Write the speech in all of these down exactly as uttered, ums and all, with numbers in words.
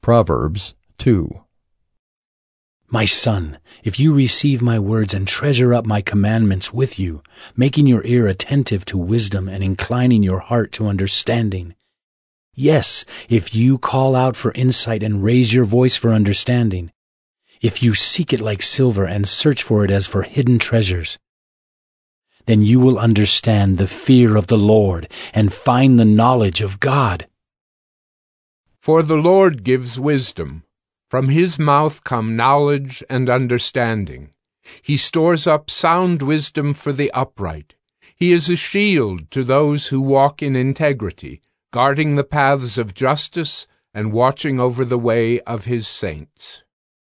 Proverbs two. My son, if you receive my words and treasure up my commandments with you, making your ear attentive to wisdom and inclining your heart to understanding. Yes, if you call out for insight and raise your voice for understanding, if you seek it like silver and search for it as for hidden treasures, then you will understand the fear of the Lord and find the knowledge of God. For the Lord gives wisdom. From his mouth come knowledge and understanding. He stores up sound wisdom for the upright. He is a shield to those who walk in integrity, guarding the paths of justice and watching over the way of his saints.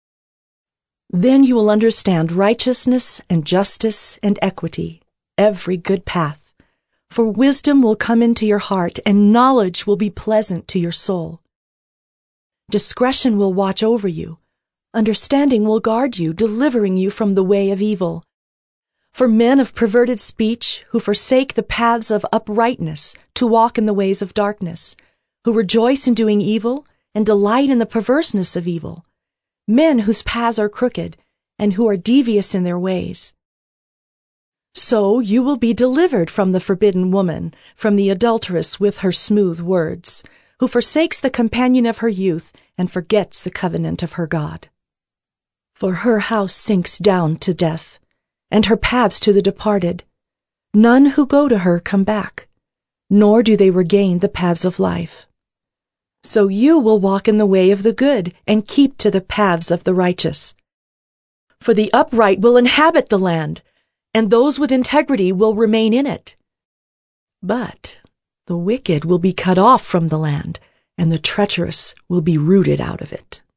Then you will understand righteousness and justice and equity, every good path. For wisdom will come into your heart, and knowledge will be pleasant to your soul. Discretion will watch over you. Understanding will guard you, delivering you from the way of evil. For men of perverted speech, who forsake the paths of uprightness to walk in the ways of darkness, who rejoice in doing evil and delight in the perverseness of evil, men whose paths are crooked and who are devious in their ways. So you will be delivered from the forbidden woman, from the adulteress with her smooth words, who forsakes the companion of her youth and forgets the covenant of her God. For her house sinks down to death, and her paths to the departed. None who go to her come back, nor do they regain the paths of life. So you will walk in the way of the good and keep to the paths of the righteous. For the upright will inhabit the land, and those with integrity will remain in it. But the wicked will be cut off from the land, and the treacherous will be rooted out of it.